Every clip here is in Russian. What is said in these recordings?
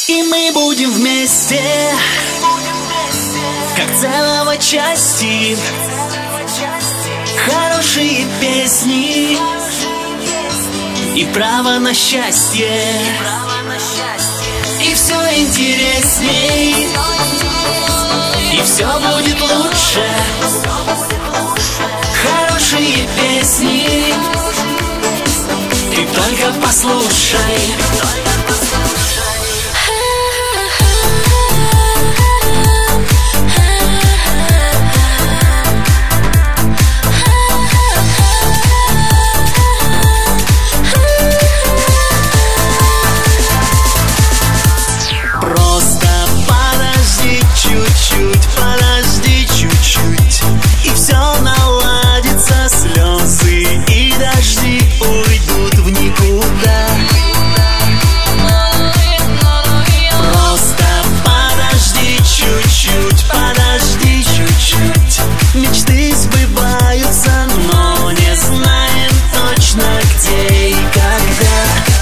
И мы будем вместе, как целого части. Хорошие песни и право на счастье. И все интересней, и все будет лучше. Хорошие песни ты только послушай. Подожди чуть-чуть, и все наладится, слезы и дожди уйдут в никуда. Просто подожди чуть-чуть, мечты сбываются, но не знаем точно где и когда.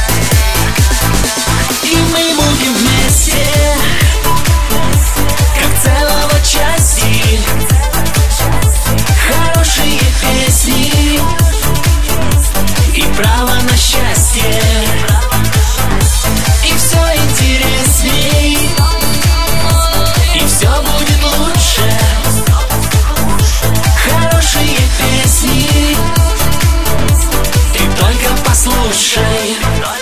И мы будем вместе, хорошие песни и право на счастье. И все интересней, и все будет лучше. Хорошие песни ты только послушай.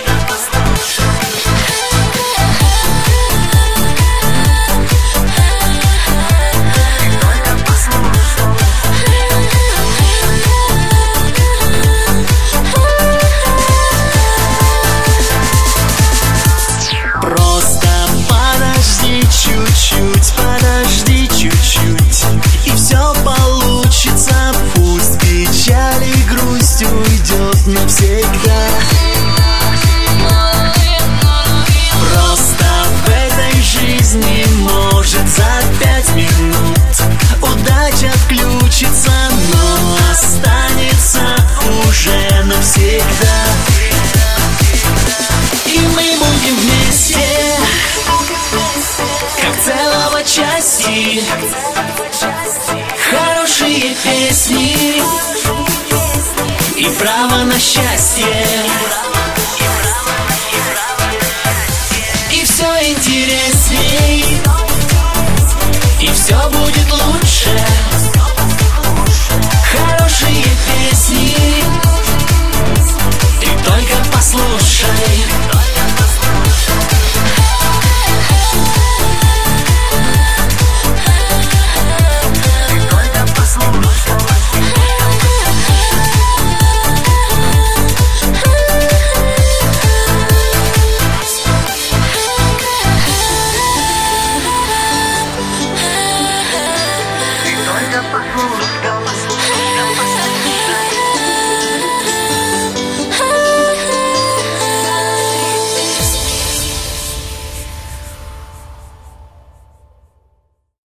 Подожди чуть-чуть, и все получится. Пусть печаль и грусть уйдет навсегда. Просто в этой жизни может за 5 минут удача включится, но останется уже навсегда. И мы будем вместе, как целого части. Хорошие песни и право на счастье.